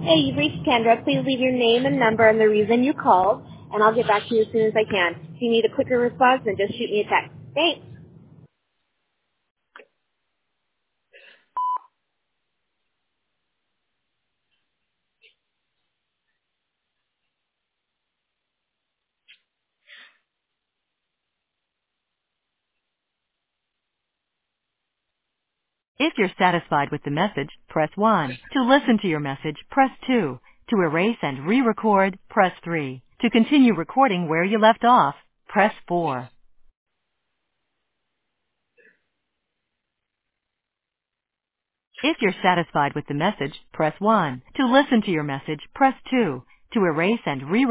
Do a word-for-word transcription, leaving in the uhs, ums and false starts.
Hey, you've reached Kendra. Please leave your name and number and the reason you called, and I'll get back to you as soon as I can. If you need a quicker response, then just shoot me a text. Thanks. If you're satisfied with the message, press one. To listen to your message, press two. To erase and re-record, press three. To continue recording where you left off, press four. If you're satisfied with the message, press one. To listen to your message, press two. To erase and re